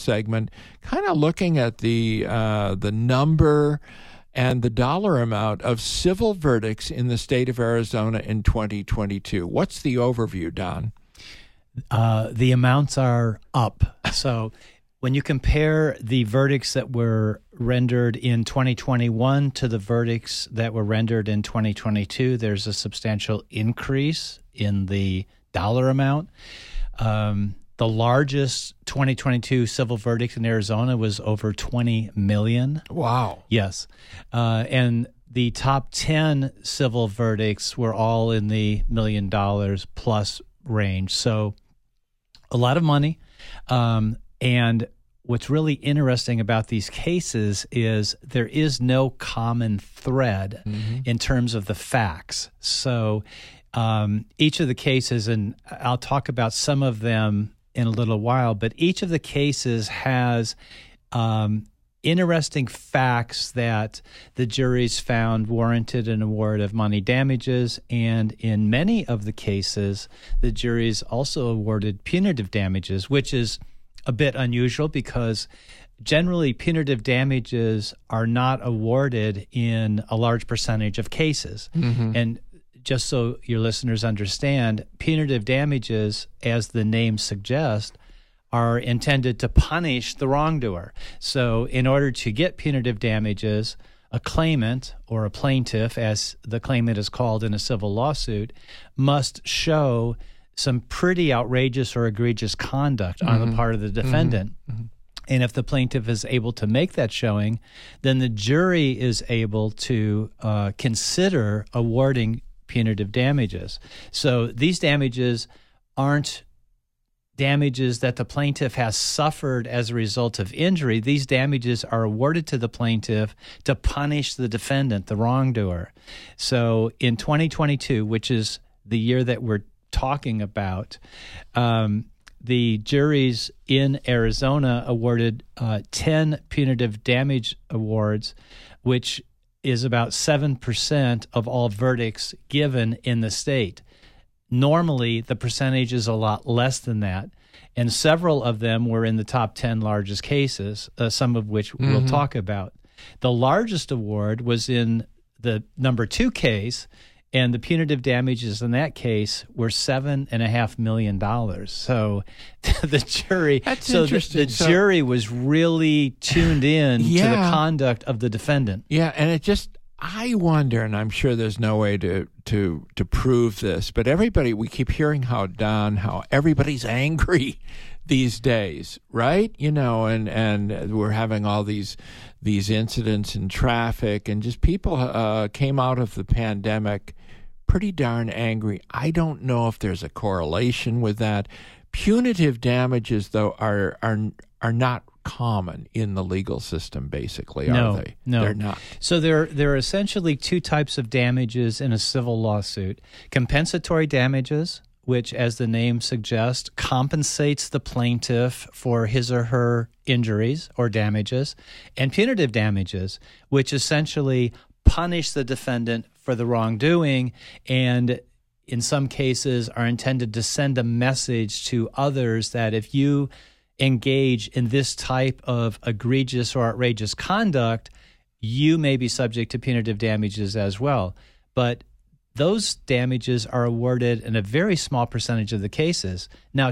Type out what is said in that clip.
segment, kind of looking at the number and the dollar amount of civil verdicts in the state of Arizona in 2022. What's the overview, Don? The amounts are up. So when you compare the verdicts that were rendered in 2021 to the verdicts that were rendered in 2022, there's a substantial increase in the dollar amount. The largest 2022 civil verdict in Arizona was over $20 million. Wow. Yes. And the top 10 civil verdicts were all in the $1 million plus range. So a lot of money. And what's really interesting about these cases is there is no common thread in terms of the facts. So each of the cases, and I'll talk about some of them in a little while, but each of the cases has interesting facts that the juries found warranted an award of money damages, and in many of the cases, the juries also awarded punitive damages, which is a bit unusual because generally punitive damages are not awarded in a large percentage of cases. And just so your listeners understand, punitive damages, as the name suggests, are intended to punish the wrongdoer. So in order to get punitive damages, a claimant or a plaintiff, as the claimant is called in a civil lawsuit, must show some pretty outrageous or egregious conduct on the part of the defendant. And if the plaintiff is able to make that showing, then the jury is able to consider awarding punitive damages. So these damages aren't damages that the plaintiff has suffered as a result of injury. These damages are awarded to the plaintiff to punish the defendant, the wrongdoer. So in 2022, which is the year that we're talking about, the juries in Arizona awarded 10 punitive damage awards, which is about 7% of all verdicts given in the state. Normally, the percentage is a lot less than that, and several of them were in the top 10 largest cases, some of which we'll talk about. The largest award was in the number 2 case, and the punitive damages in that case were $7.5 million. So the jury, jury was really tuned in to the conduct of the defendant. Yeah, and it just, I wonder, and I'm sure there's no way to prove this, but we keep hearing how everybody's angry these days, right? You know, and we're having all these incidents in traffic, and just people came out of the pandemic pretty darn angry. I don't know if there's a correlation with that. Punitive damages, though, are not common in the legal system, basically, are they? No, they're not. So there are essentially 2 types of damages in a civil lawsuit: compensatory damages, which, as the name suggests, compensates the plaintiff for his or her injuries or damages, and punitive damages, which essentially punish the defendant for the wrongdoing and in some cases are intended to send a message to others that if you engage in this type of egregious or outrageous conduct, you may be subject to punitive damages as well. But those damages are awarded in a very small percentage of the cases. Now,